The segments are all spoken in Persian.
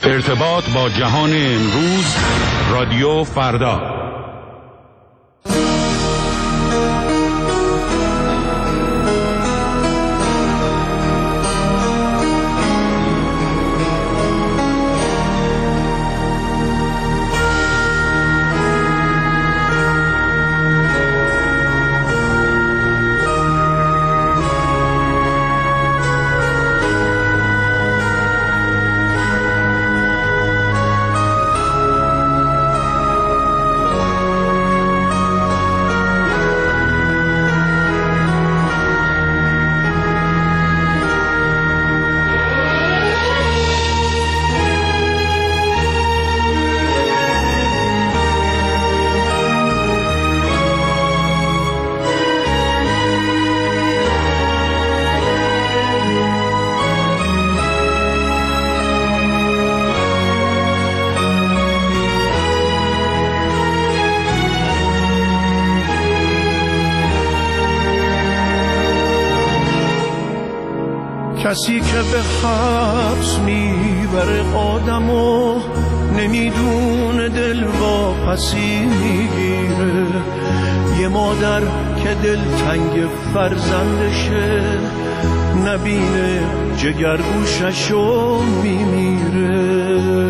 ارتباط با جهان امروز، رادیو فردا. کسی که به حبس میبره آدمو نمیدونه دل واپسی میگیره. یه مادر که دل تنگ فرزندشه نبینه جگرگوششو میمیره.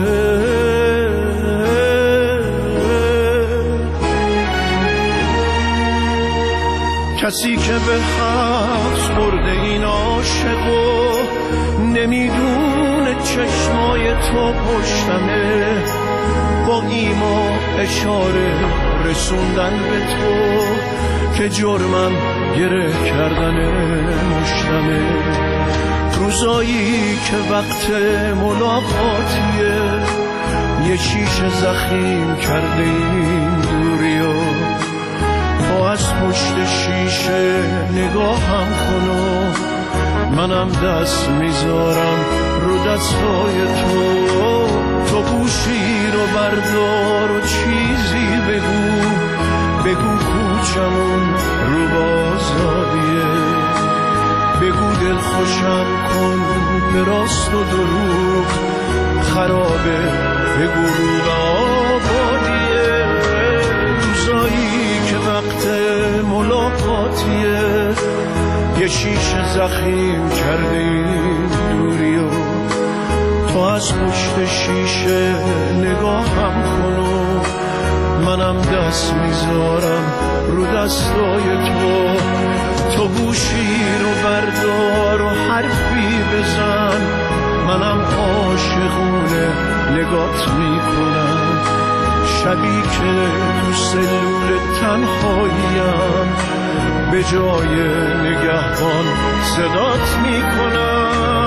کسی که به حبس برده این عاشقو نمیدونه چشمای تو پشتمه، با ایما اشاره رسوندن به تو که جرمم گره کردن مشتمه. روزایی که وقت ملاقاتیه یه شیشه زخیم کرده این دوریو، تو از پشت شیشه نگاهم کن و منم دست میذارم رو دستای تو. تو گوشی رو بردار و چیزی بگو کوچمون رو بازاریه. بگو دل خوشم کن به راست و دروغ خرابه، بگو رو آبادیه. روزایی که وقت ملاقاتیه یه شیشه زخیم کرده این دوریو، تو از پشت شیشه نگاهم کن و منم دست میذارم رو دستای تو. تو گوشی رو بردار و حرفی بزن، منم عاشقونه نگات میکنم. شبی که تو سلول تنهاییم به جای نگهبان صدات میکنم.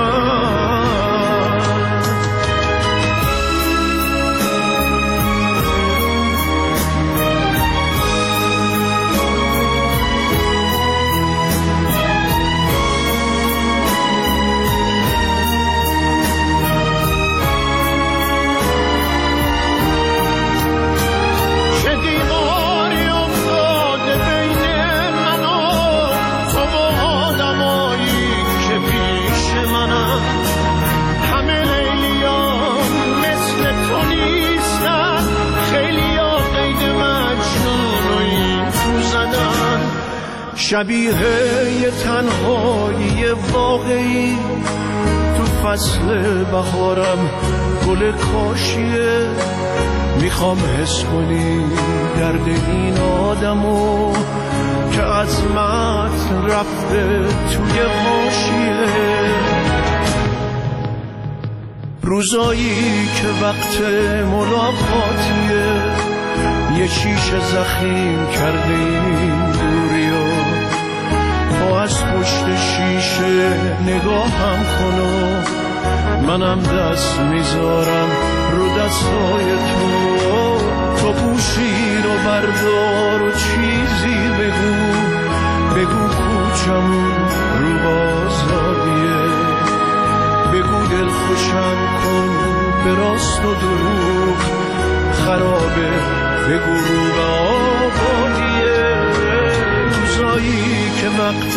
شبیه یه تنهایی واقعی تو فصل بهارم گل کاشیه. میخوام حس کنی درد این آدمو که عظمت رفته توی حاشیه. روزایی که وقت ملاقاتیه یه شیشه زخیم کرده این دوریو، تو از پشت شیشه نگاهم کن و منم دست میذارم رو دستای تو. تو گوشی رو بردار و چیزی بگو کوچمون رو بازاریه. بگو دل خوشم کن به راست و دروغ خرابه، بگو رو آبادیه. روزایی که وقت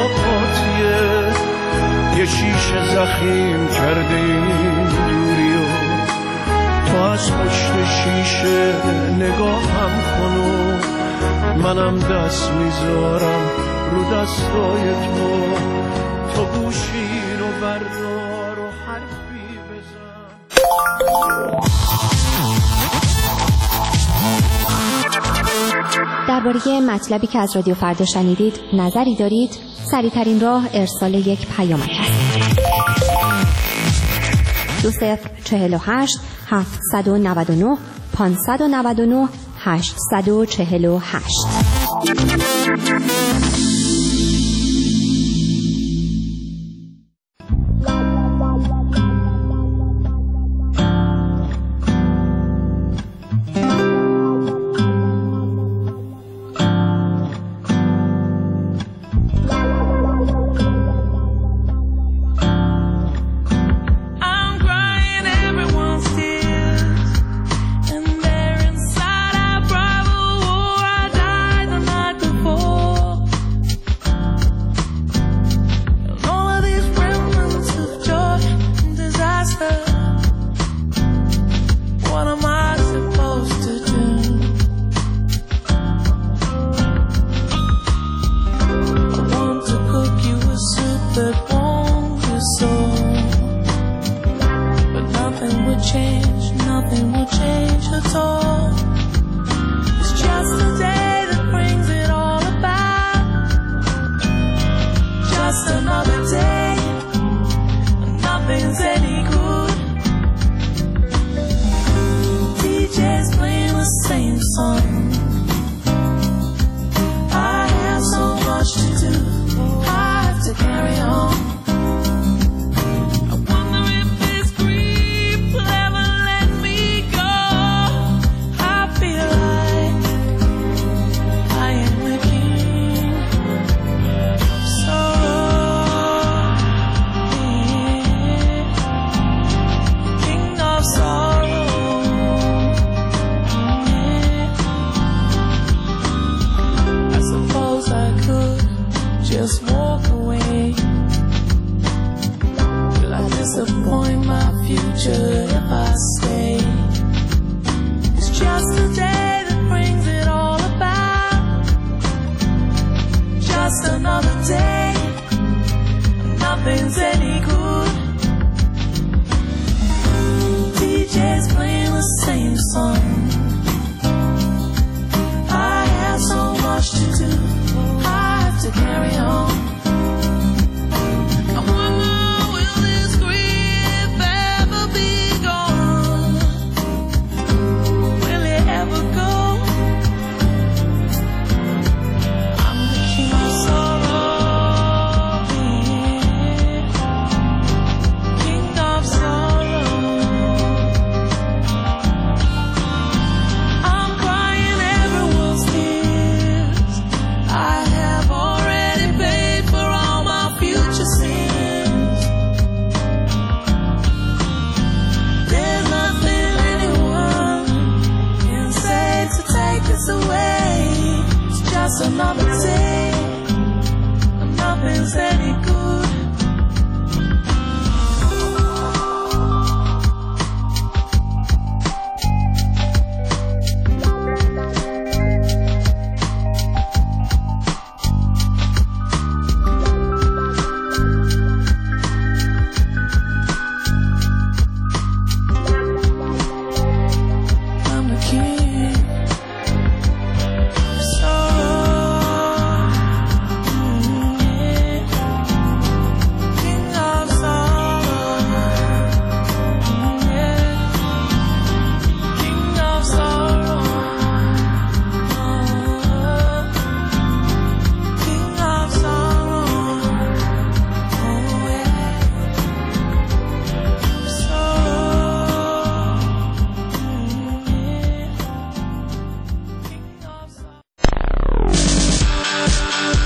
ملاقاتیه یه شیشه زخیم کرده این دوریو، از پشت شیشه نگاهم کن و منم دست میذارم رو دستای تو گوشین و بردار و حرفی بزن. درباره مطلبی که از رادیو فردا شنیدید نظری دارید؟ سریع‌ترین راه ارسال یک پیامک است. 2048 799 599 848.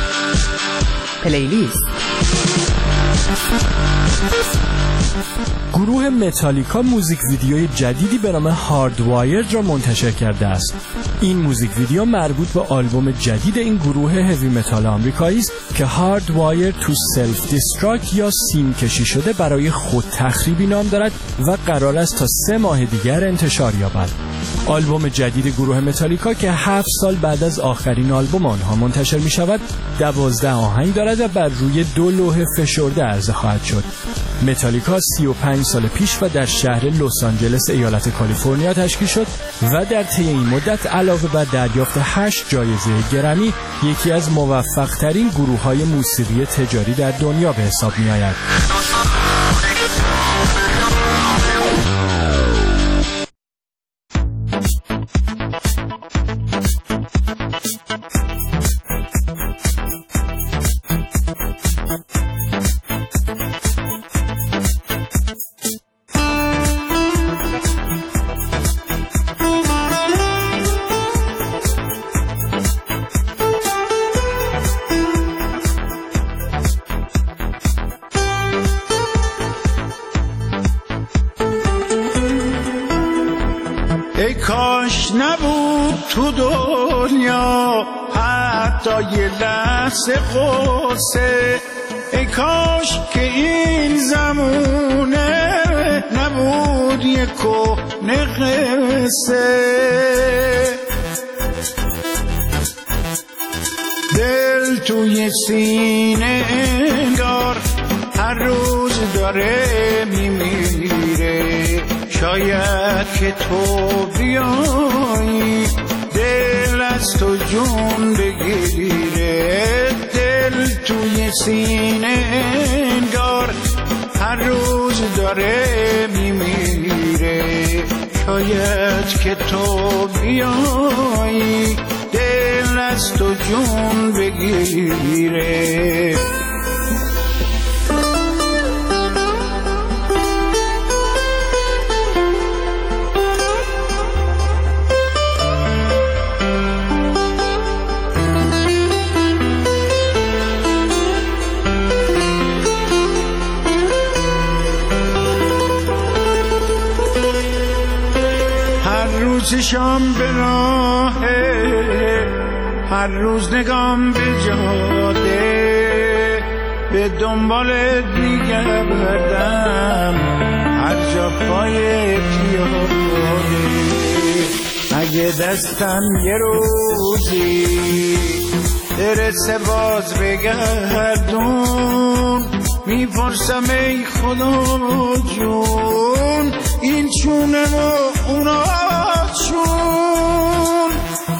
پلیلیست گروه متالیکا موزیک ویدیوی جدیدی به نام هاردوایرد را منتشر کرده است. این موزیک ویدیو مربوط به آلبوم جدید این گروه هوی متال آمریکایی است که هاردوایرد تو سلف دیستراکت یا سیم کشی شده برای خود تخریبی نام دارد و قرار است تا 3 ماه دیگر انتشار یابد. آلبوم جدید گروه متالیکا که 7 سال بعد از آخرین آلبوم آنها منتشر می شود 12 آهنگ دارد و بر روی 2 لوح فشرده عرضه خواهد شد. متالیکا 35 سال پیش و در شهر لس آنجلس ایالت کالیفرنیا تشکیل شد و در طی این مدت علاوه بر دریافت 8 جایزه گرمی یکی از موفق‌ترین گروه‌های موسیقی تجاری در دنیا به حساب می‌آید. ای کاش نبود تو دنیا حتی یه لحظه قصه، ای کاش که این زمونه نبود یه کهنه قصه. دل توی سینه انگار هر روز داره میمیره، شاید که تو بیایی دل از تو جون بگیره. دل توی سینه انگار هر روز داره میمیره، شاید که تو بیایی دل از تو جون بگیره. چشم به راهه، هر روز نگام به جاده، به دنبالت میگردم هر جا پای پیاده. اگه دستم یه روزی برسه باز بگردون، میپرسم ای خدا جون این چونه و اونا چون.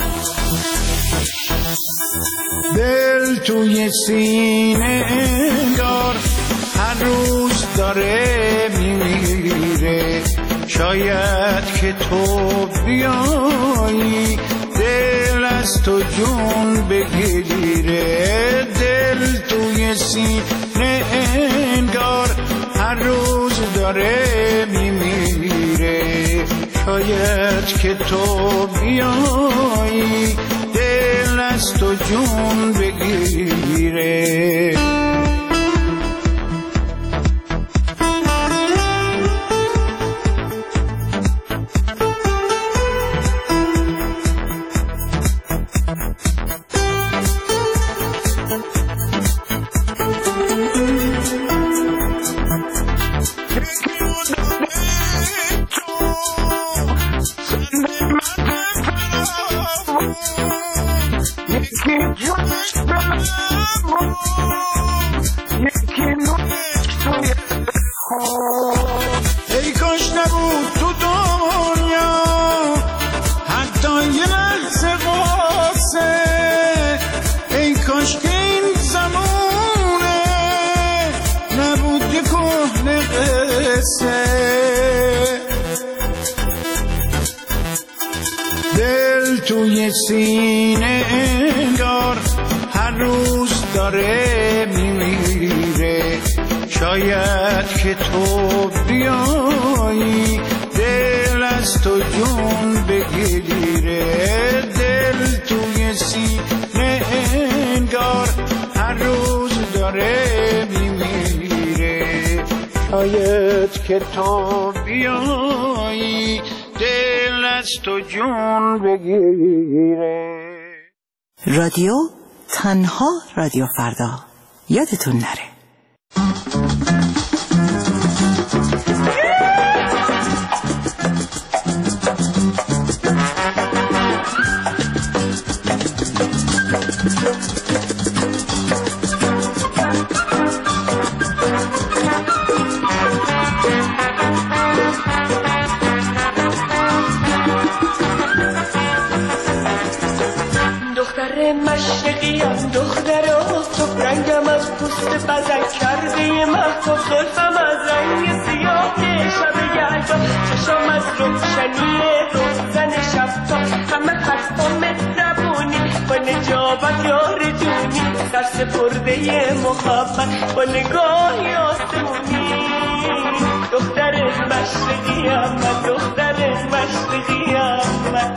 دل توی سینه انگار هر روز داره میمیره، شاید که تو بیایی دل از تو جون بگیره. دل توی سینه انگار هر روز داره میمیره، شاید که تو بیایی دل از تو جون بگیره. ای کاش نبود تو دنیا حتی یه لحظه واسه، ای کاش که این زمونه نبود یه کهنه قصه. دل توی سینه انگار هر روز داره میمیره، شاید که تو بیایی دل از تو جون بگیره. دل توی سینه انگار هر روز داره میمیره، شاید که تو بیایی دل از تو جون بگیره. رادیو تنها رادیو فردا، یادتون نره. مشرقیم دختر آفتاب، رنگم از پوست بزک کرده مهتاب، زلفم از رنگ سیاه شب یلدا، چشم از روشنی روزن شبتاب، همه حرفام مهربونی با نجابت یار جونی، در سپرده محبت با نگاهی آسمونی. دختر مشرقیم من، دختر مشرقیم من.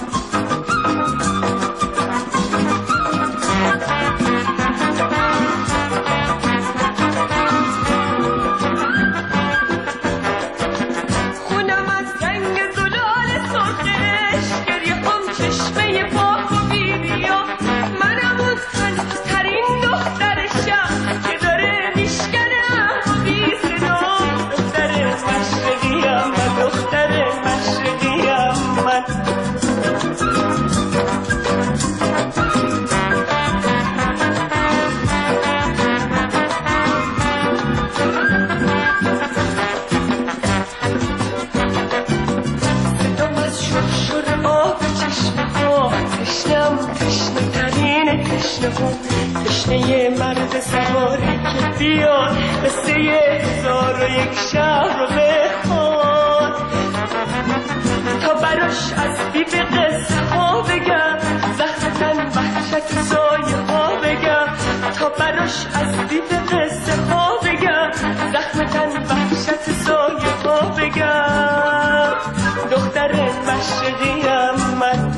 تشنه مرد سواری که بیاد قصه 1001 شب رو بخواد، تا براش از بی به قصه ها بگم، زخمتن وحشت سایه ها بگم، تا براش از بی به قصه ها بگم، زخمتن وحشت سایه ها بگم. دختر مشرقیم من.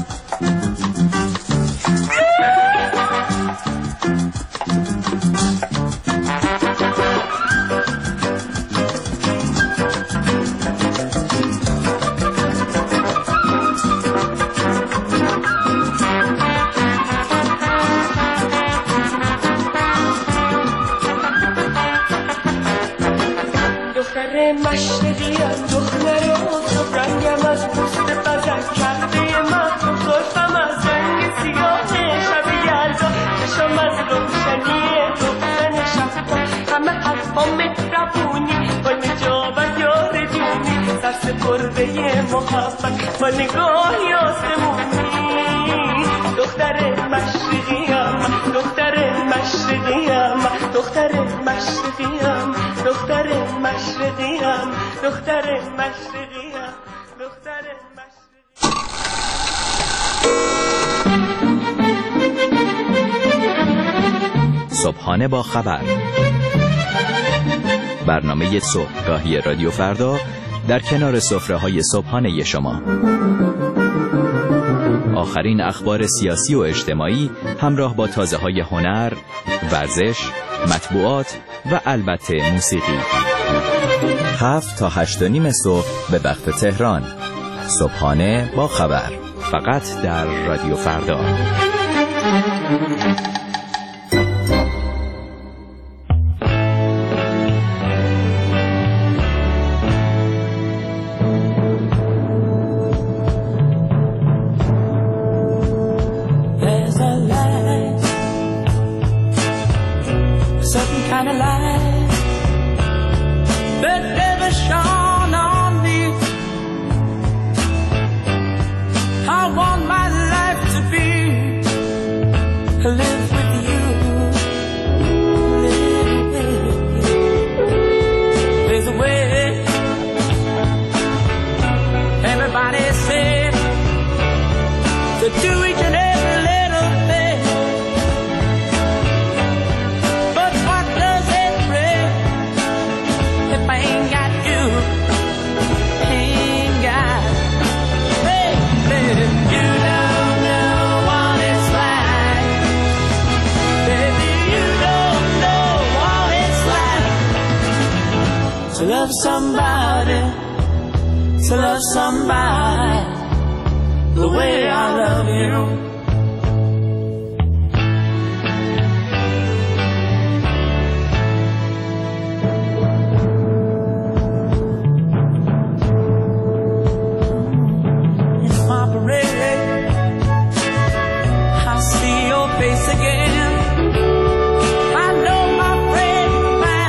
مشرقیم دختر آفتاب، رنگم از پوست بزک کرده مهتاب، زلفم از رنگ سیاه شب یلدا، چشم از روشنی روزن شبتاب، همه حرفام مهربونی با نجابت یار جونی، سر سپرده محبت با نگاهی آسمونی. دختر مشرقیم، دختر مشرقیم، دختر مشرقیم، دختر مشرقیم، دختر مشرقیم، دختر مشرقیم. صبحانه با خبر، برنامه صبحگاهی رادیو فردا در کنار سفره‌های صبحانه شما. آخرین اخبار سیاسی و اجتماعی همراه با تازه‌های هنر، ورزش، مطبوعات و البته موسیقی. 7 تا 8:30 صبح به وقت تهران. صبحانه با خبر، فقط در رادیو فردا. Live with somebody, to love somebody the way I love you. It's my parade, I'll see your face again. I know my friend, man,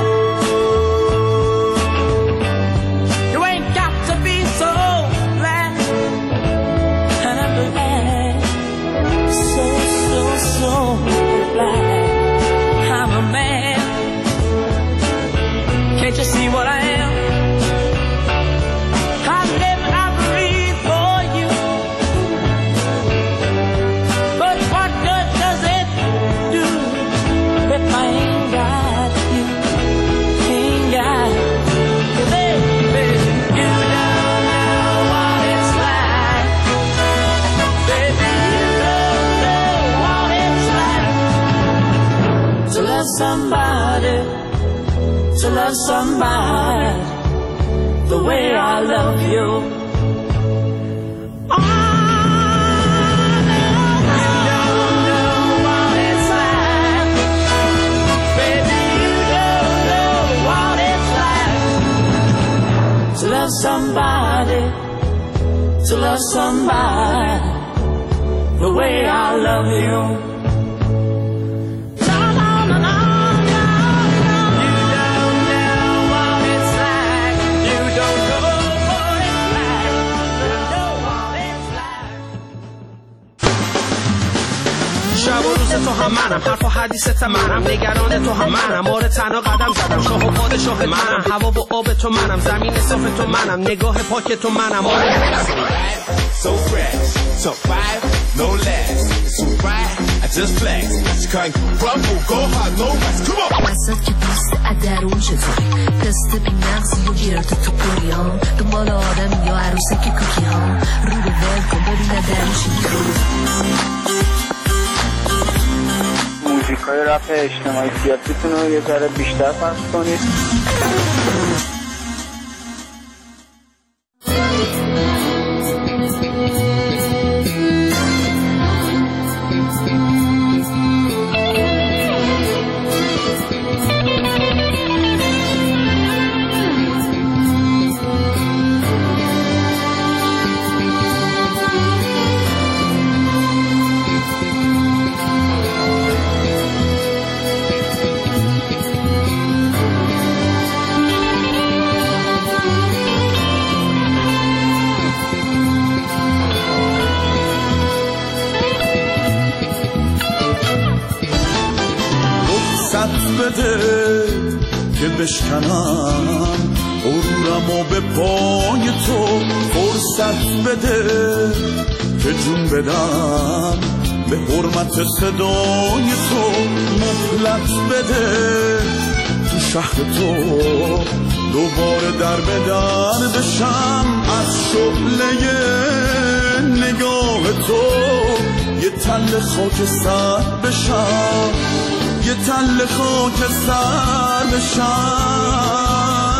you ain't got to be so glad. And I'm glad, so glad I'm a man. Can't you see what I am? I live and I breathe for you. But what good does it do if I ain't got you? Ain't got you, baby. You don't know what it's like. Baby, you don't know what it's like to love somebody, to love somebody the way I love you. Oh, you don't know what it's like. Baby, you don't know what it's like to love somebody, to love somebody the way I love you. No, no, no, no, no, no. You don't know what it's like. You don't know what it's like. You know what it's like. شب و روز تو هم منم، حرف و حدیثت منم، نگران تو هم منم، آره تنها قدم زدم، شاه و پادشاه منم، هوا و آب تو منم، زمین صاف تو منم، نگاه پاک تو منم، آره So fresh, so fire, no less. So right, I just flex. You can't crumble, go hard, no rest. Come on. وسط که دوست ادرون چطوری تست بی نقصی و گرد تو کوری ها دنبال آدم یا عروسه که کوکی ها رو به ول کن ببینه درشی موزیک های رپ اجتماعی سیاسیتون رو یه ذره بیشتر پخش کنید. که بشکنم غرورم و به پای تو فرصت بده که جون بدم به حرمت صدای تو مهلت بده تو شهر تو دوباره در به در بشم از شعله نگاه تو یه تل خاک سر بشم یه تل خاک سر بشم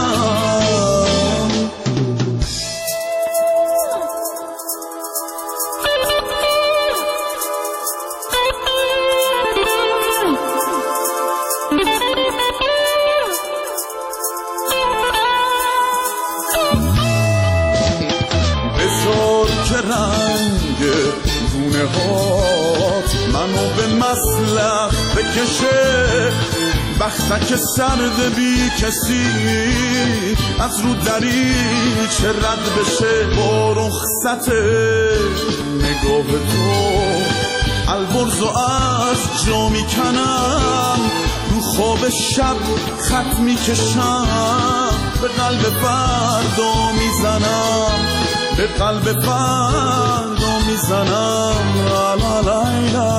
بذار که رنگ گونه هات منو به مسلخ بکشه بختک سرد بی کسی از رو دریچه رد بشه با رخصت نگاه تو البرز و از جا میکنم رو خواب شب خط میکشم به قلب فردا میزنم به قلب فردا میزنم لا لا لا لا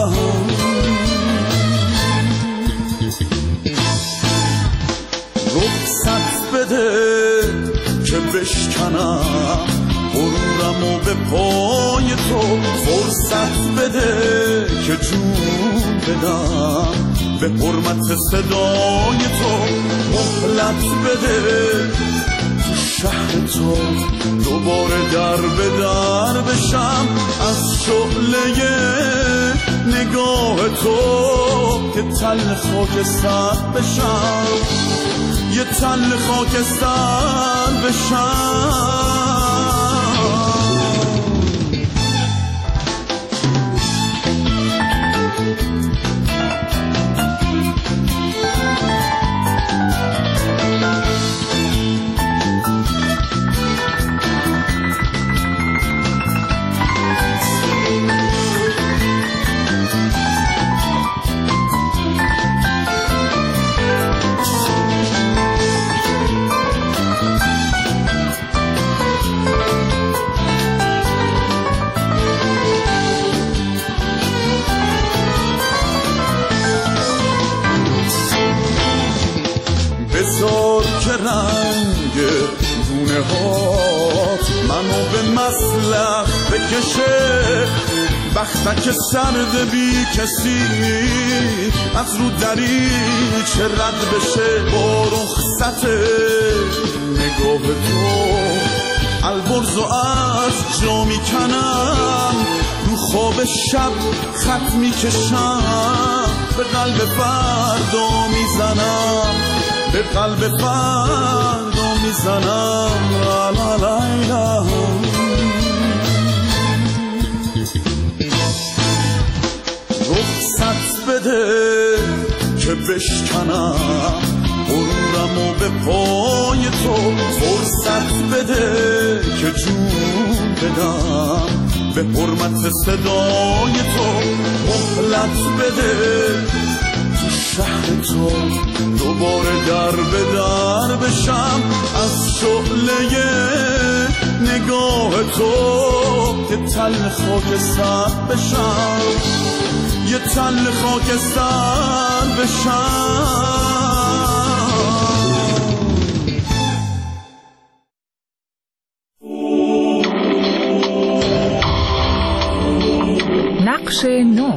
رخصت بده که بشکنم غرورم و به پای تو فرصت بده که جون بدم به حرمت صدای تو مهلت بده تو شهر تو دوباره در به در بشم از شعله نگاه تو که تل خاکستر بشم یه تل خاکستر بشم بذار که رنگ گونه هات منو به مسلخ بکشه بختک سرد بی کسی از رو دریچه رد بشه با رخصت نگاه تو البرزو از جا میکنم رو خواب شب خط میکشم به قلب فردا میزنم به قلب فردا میزنم لا لا لا لا رخصت بده که بشکنم غرورمو به پای تو فرصت بده که جون بدم به حرمت صدای تو مهلت بده تو شهر تو دوباره در به در بشم از شعله نگاه تو که تل خاکستر بشم یه تل خاکستر بشم نقش نو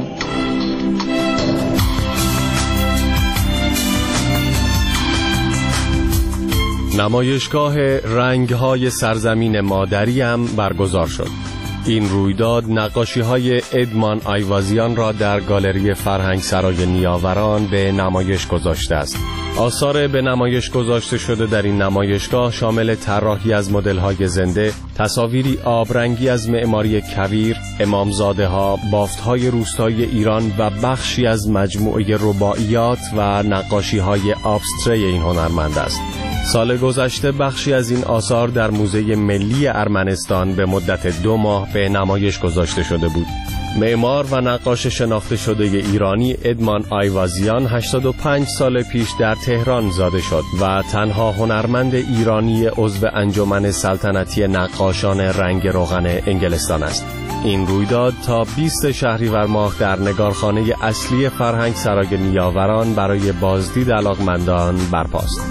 نمایشگاه رنگ‌های سرزمین مادریم برگزار شد. این رویداد نقاشی‌های ادمان آیوازیان را در گالری فرهنگسرای نیاوران به نمایش گذاشته است. آثار به نمایش گذاشته شده در این نمایشگاه شامل طراحی از مدل‌های زنده، تصاویری آبرنگی از معماری کویر، امامزاده‌ها، بافت‌های روستایی ایران و بخشی از مجموعه رباعیات و نقاشی‌های ابستری این هنرمند است. سال گذشته بخشی از این آثار در موزه ملی ارمنستان به مدت 2 ماه به نمایش گذاشته شده بود. معمار و نقاش شناخته شده ایرانی ادمان آیوازیان 85 سال پیش در تهران زاده شد و تنها هنرمند ایرانی عضو انجمن سلطنتی نقاشان رنگ روغن انگلستان است. این رویداد تا 20 شهریور ماه در نگارخانه اصلی فرهنگسرای نیاوران برای بازدید علاقمندان برپاست.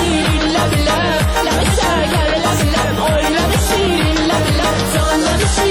Love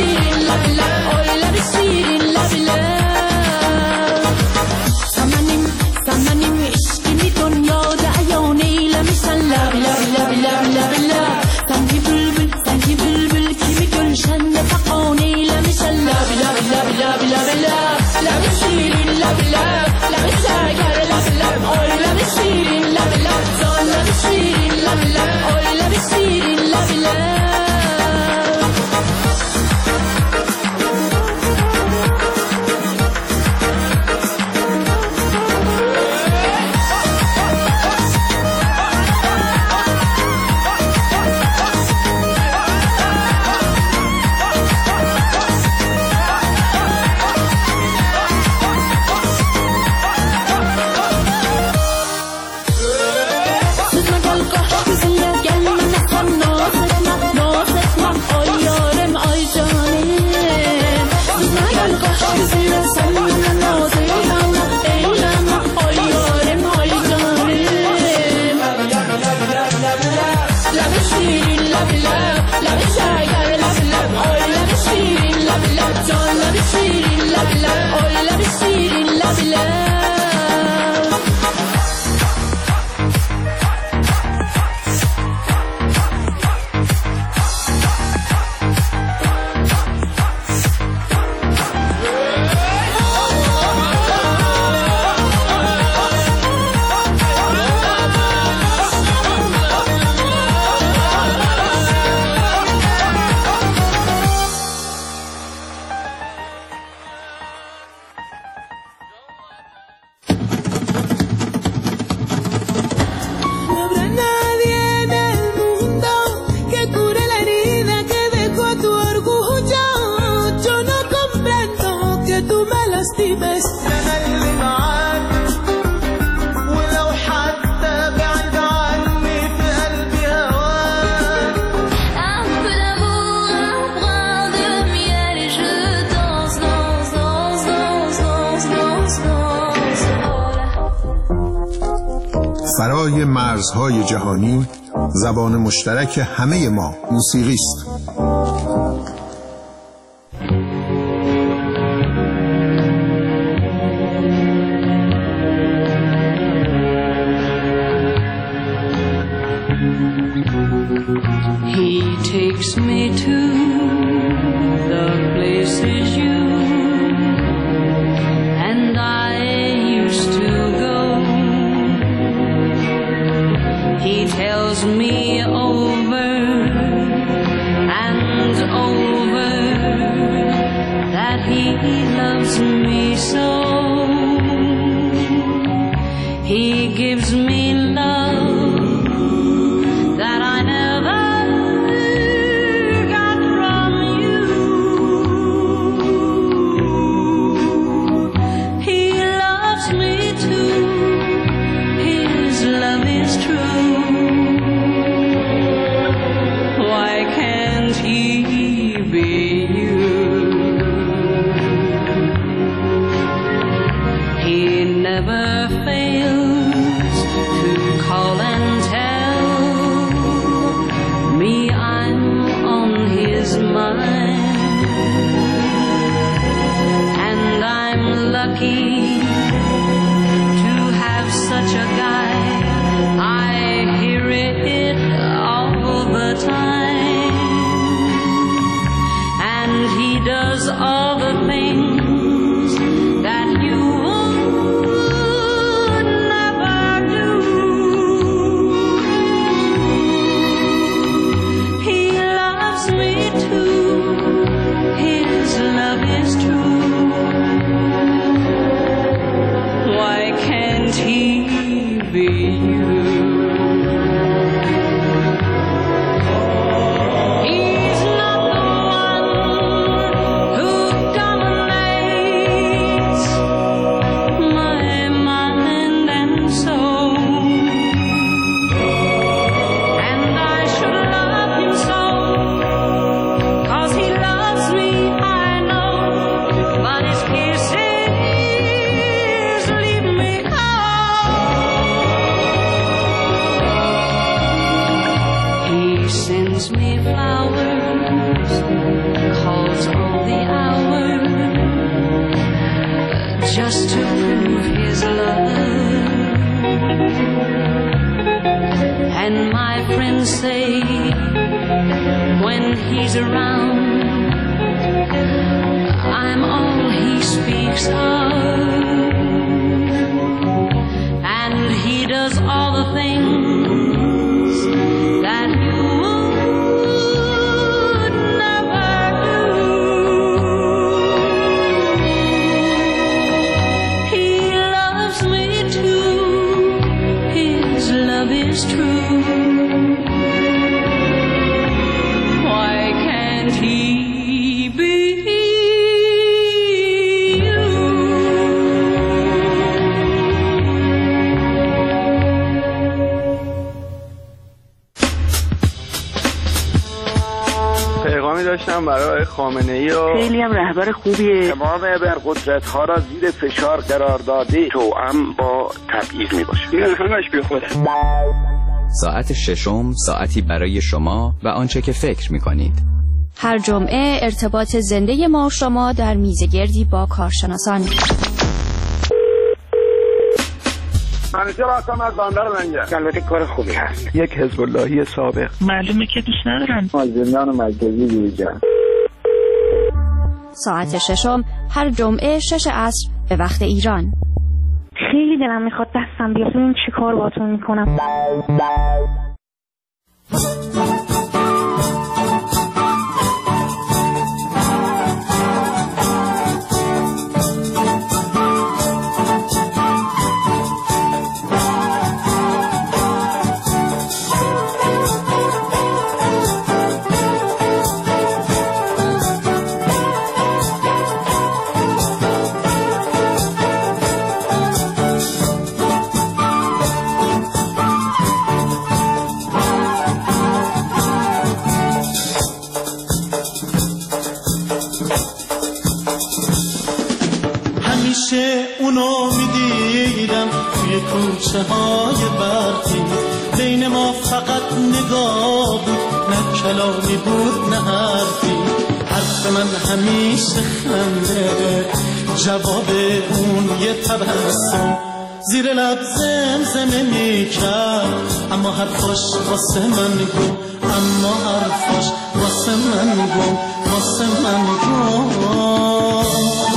فرای مرزهای جهانی زبان مشترک همه ما موسیقی است. He takes me to the places you and I used to go. He tells me over and over that he loves me so. He gives me love that I never got from you. He loves me too. His love is true. Why can't he be you? He never fails to call and tell me I'm on his mind, and I'm lucky to have such a guy. I hear it all the time, and he does all the things that you would never do. He loves me too. His love is true. Why can't he be you? He's not the one who میکنم برای خامنه‌ای و خیلی هم رهبر خوبیه. تمام ابرقدرت‌ها را زیر فشار قرار داده، توأم با تبعیض میباشه. این همش بی خوده. ساعت ششم ساعتی برای شما و آنچه که فکر میکنید. هر جمعه ارتباط زنده ما و شما در میزگردی با کارشناسان. منیجر هستم از بندر لنگر. البته کار خوبی هست. یک حزب اللهی سابق. معلومه که دوست ندارن. از زندان مرکزی بیرون. ساعت ششم هر جمعه 6 عصر به وقت ایران. خیلی دلم میخواد دستم بیاد ببین چی کار باهاتون میکنم. کوچه های برقی بین ما فقط نگاه بود، نه کلامی بود نه حرفی. حرف من همیشه خنده، جواب اون یه تبسم. زیر لب زمزمه میکرد اما حرفاش واسه من گم، اما حرفاش واسه من گم، واسه من گم.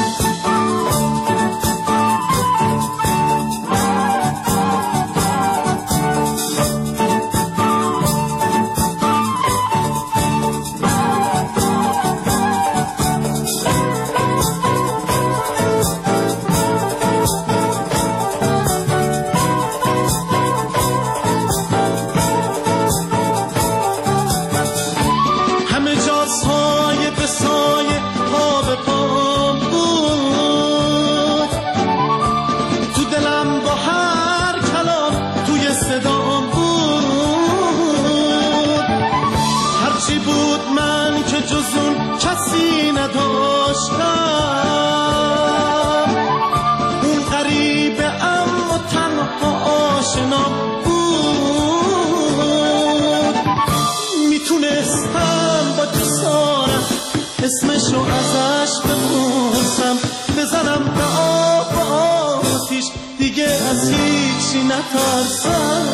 اسمشو ازش بپرسم، بزنم به آب و آتیش، دیگه از هیچی نترسم.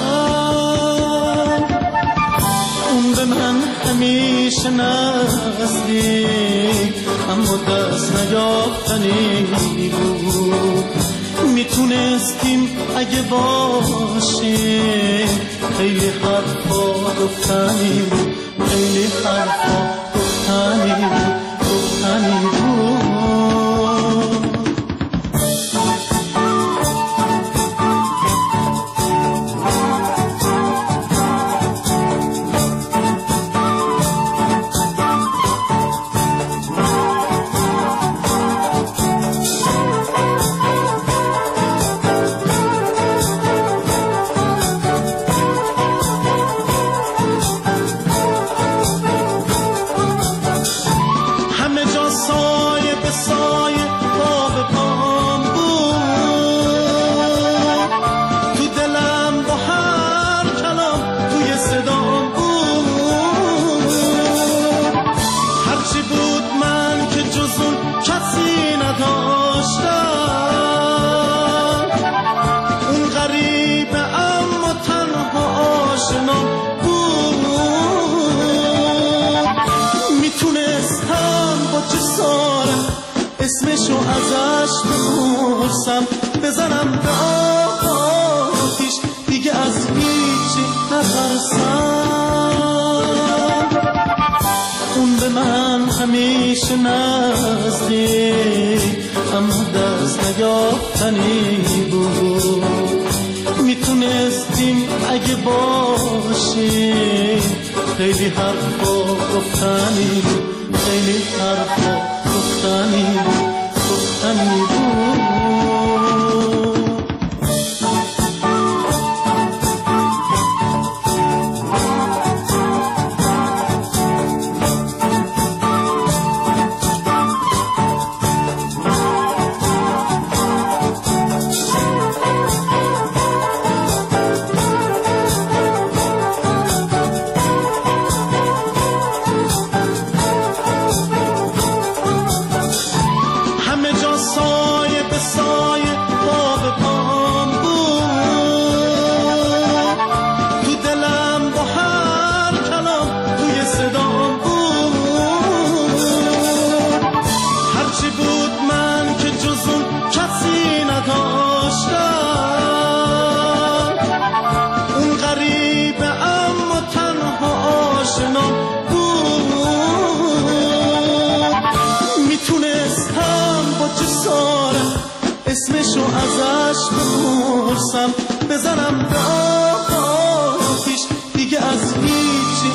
اون به من همیشه نزدیک اما دست نیافتنی بود. میتونستیم اگه باشیم خیلی حرفا گفتنی بود، خیلی حرفا گفتنی بود، گفتنی بود. اسمشو ازش بپرسم، بزنم به آب آتیش، دیگه از هیچی نترسم. اون به من همیشه نزدیک اما دست نیافتنی بود. میتونستیم اگه باشیم خیلی حرفا گفتنی بود، خیلی حرفا گفتنی بود، گفتنی بود. اسمشو ازش بپرسم، بزنم به آتیش، دیگه از هیچی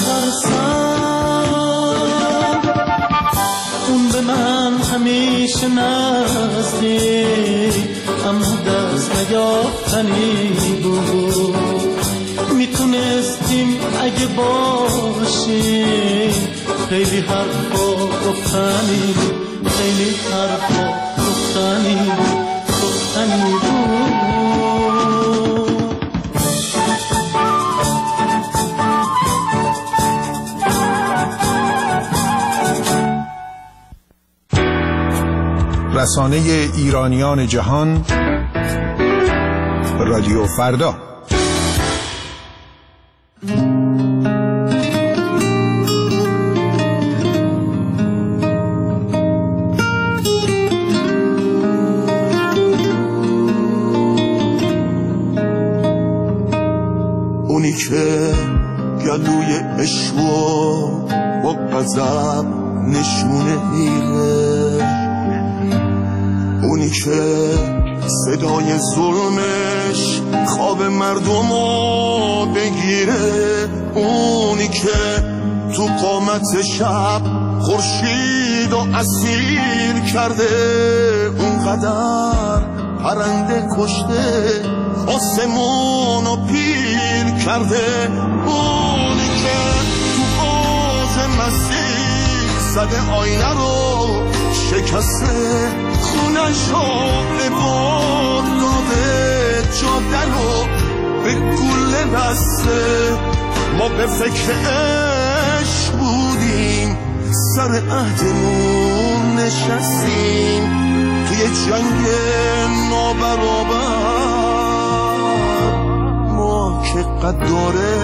نترسم. اون به من همیشه نزدیک، اما دست نیافتنی بود. میتونستیم اگه باشیم، خیلی حرفا گفتنی بود، خیلی حرفا گفتنی بود. رسانه ایرانیان جهان، رادیو فردا. اونی که گلوی عشقو با غضب نشونه میره، اونی که صدای ظلمش خواب مردمو بگیره، اونی که تو قامت شب خورشید و اسیر کرده، اونقدر پرنده کشته آسمون و پیر کرده، اونی که تو آز مسیح زده آینه رو شکسته، خونشو عباد داده، جاده رو به گله بسته. ما به فکر عشق بودیم، سر عهدمون نشستیم، توی جنگ نابرابر ما که قداره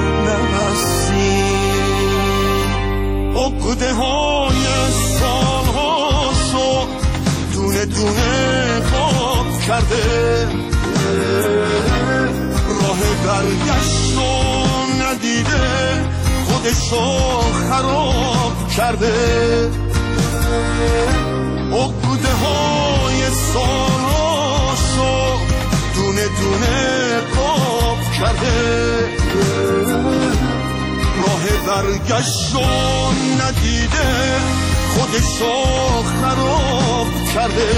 نبستیم. عقده های سالهاشو دونه دونه خواب کرده، راه برگشتو ندیده، خودشو خراب کرده. عقده های سالاشو دونه دونه خواب کرده، راه برگشتو ندیده، خودشو خراب کرده.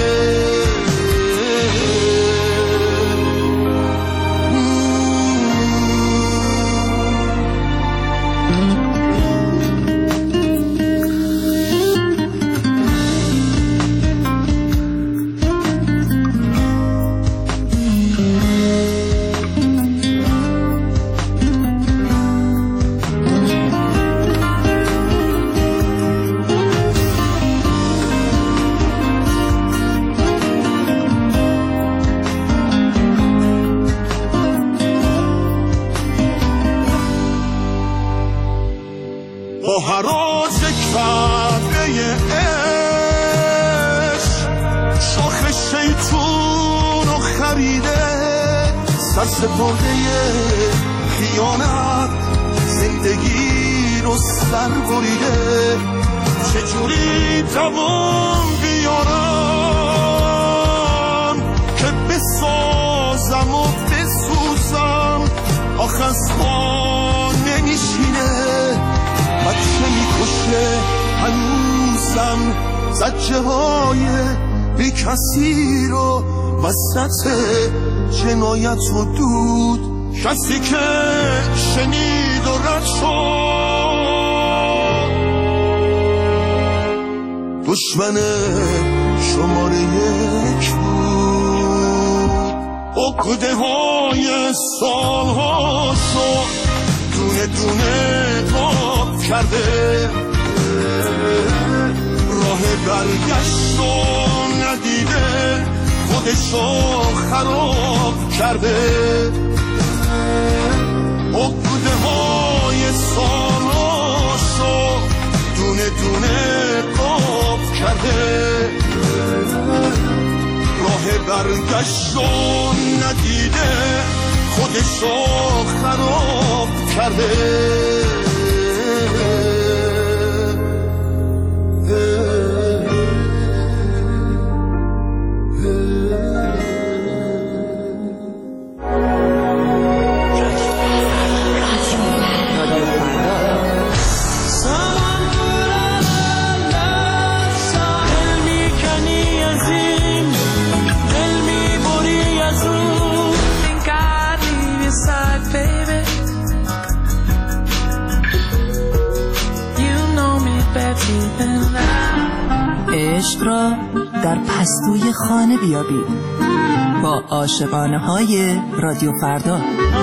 با هراس کعبه عشق شاخ شیطون رو خریده، سرسپرده خیانت زندگی رو سر بریده. چجوری دوام بیارم که بسازم و بسوزم، آخ از ما نمیشینه، بچه میکشه هنوزم، زجه های بی کسی رو وسط جنایت و دود. کسی که شنید و رد شد، دشمن شماره یک بود. عقده های سالهاشو دونه دونه خواب کرده، راه برگشتو ندیده، خودشو خراب کرده. عقده های سالاشو دونه دونه خواب کرده، راه برگشتو ندیده، خودشو خراب کرده. را در پستوی خانه بیابید با عاشقانه های رادیو فردا.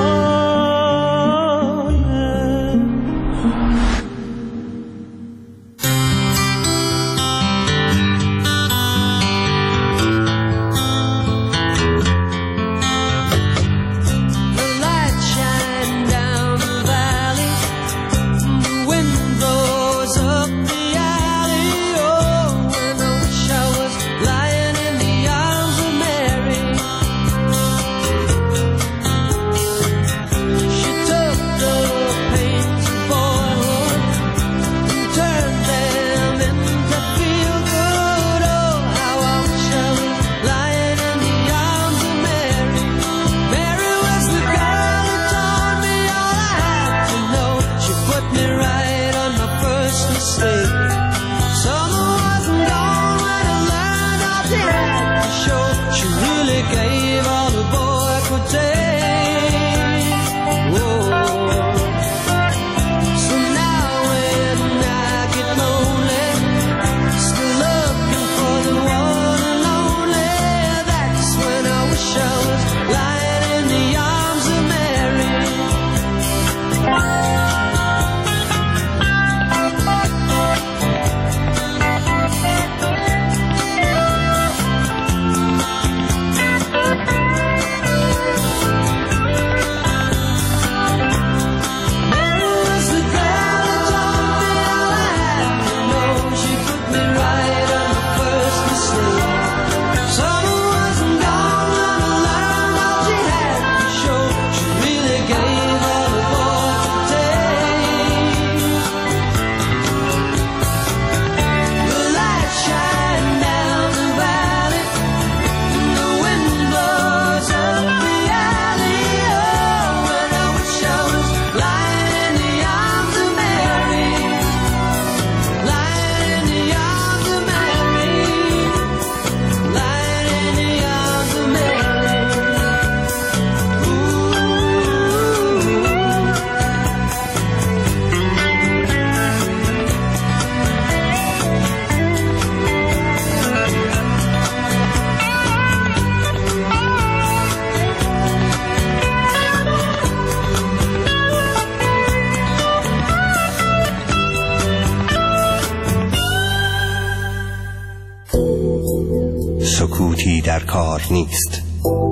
سکوتی در کار نیست.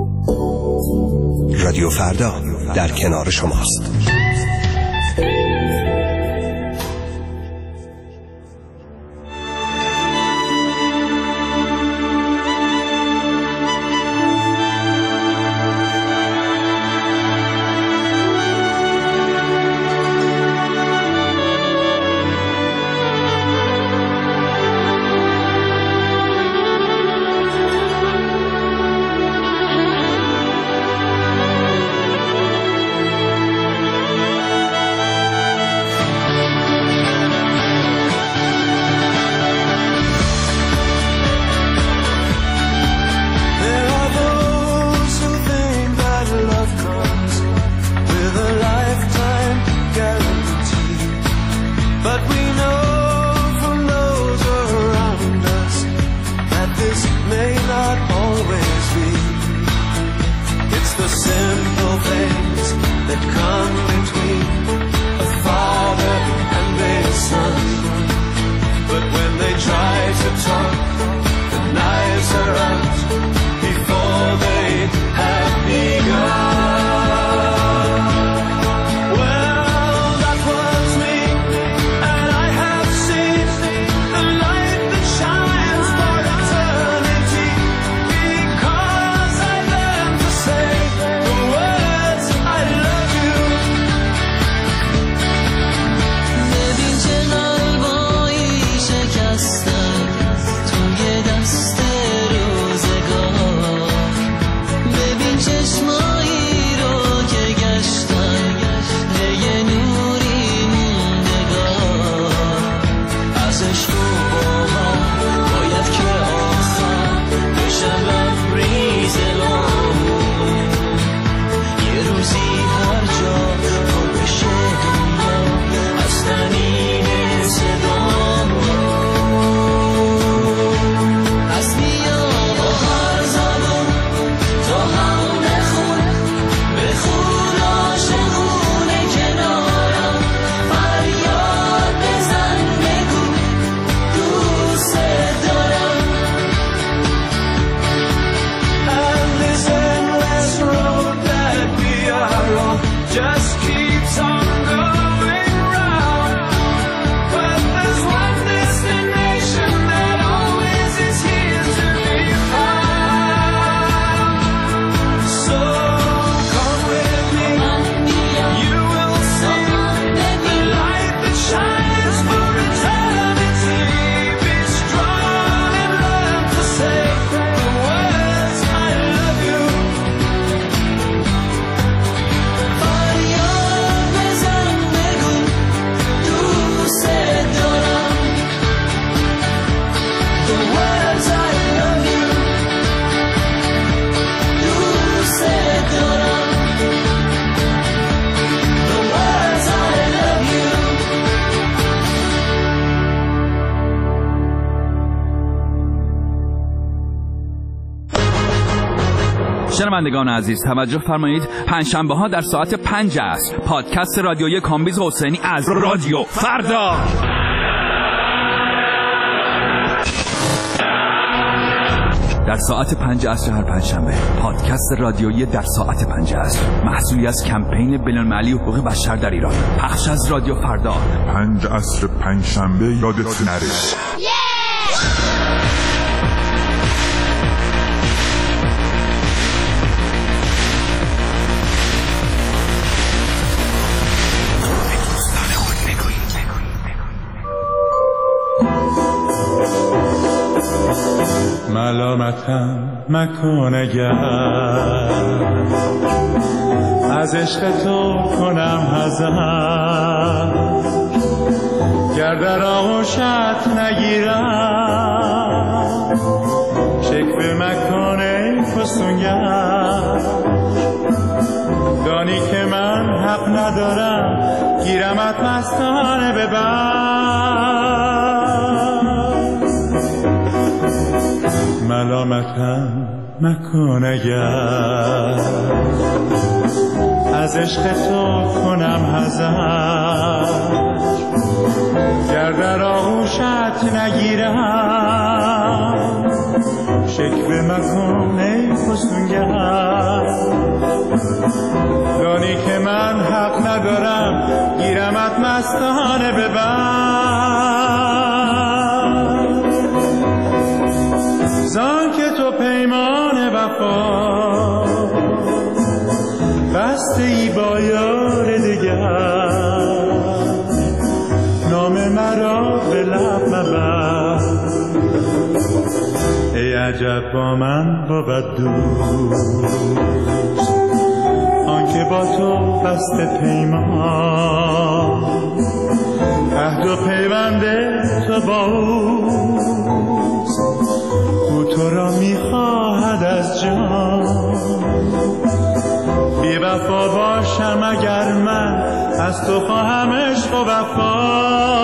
رادیو فردا در کنار شماست. شنوندگان عزیز توجه فرمایید، پنجشنبه ها در ساعت 5 عصر پادکست رادیویی کامبیز حسینی از رادیو فردا. در ساعت 5 عصر هر پنجشنبه پادکست رادیویی در ساعت 5 عصر، محصولی از کمپین بین‌المللی حقوق بشر در ایران، پخش از رادیو فردا. 5 عصر پنجشنبه یادت نره. ملامتم مکن اگر از عشق تو کنم حذر، گر در آغوشت نگیرم شکوه مکن ای فسونگر. دانی که من حق ندارم گیرمت مستانه ببر. ملامتم مکن اگر از عشق تو کنم حذر، گر در آغوشت نگیرم شکوه مکن ای فسونگر. دانی که من حق ندارم گیرمت مستانه ببر. زان که تو پیمان وفا بسته ای با یار دیگر، نام مرا به لب مبر. ای عجب با من بود دوست آنکه با تو بسته پیمان، عهد و پیوند تو با اوست، او تو را میخواهد از جان. بی وفا باشم اگر من از تو خواهم عشق و وفا.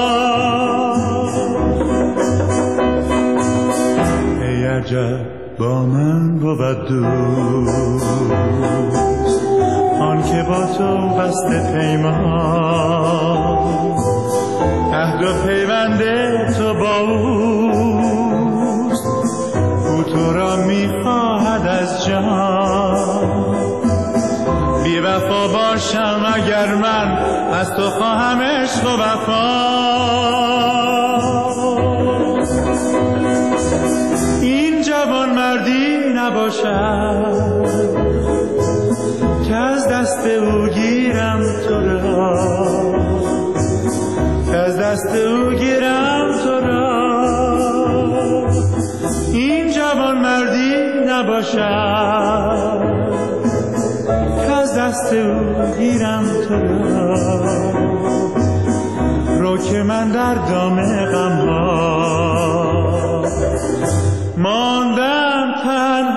ای عجب با من بود دوست آن که با تو بسته پیمان، عهد و پیوند تو با اوست، او تو را میخواهد از جان. بی وفا باشم اگر من از تو خواهم عشق و وفا. این جوان مردی نباشد که از دست او گیرم تو را، که از دست او گیرم تو را. این جوان مردی نباشد که از دست او گیرم تو را. رو که من در دام غم ها ماندم تنها.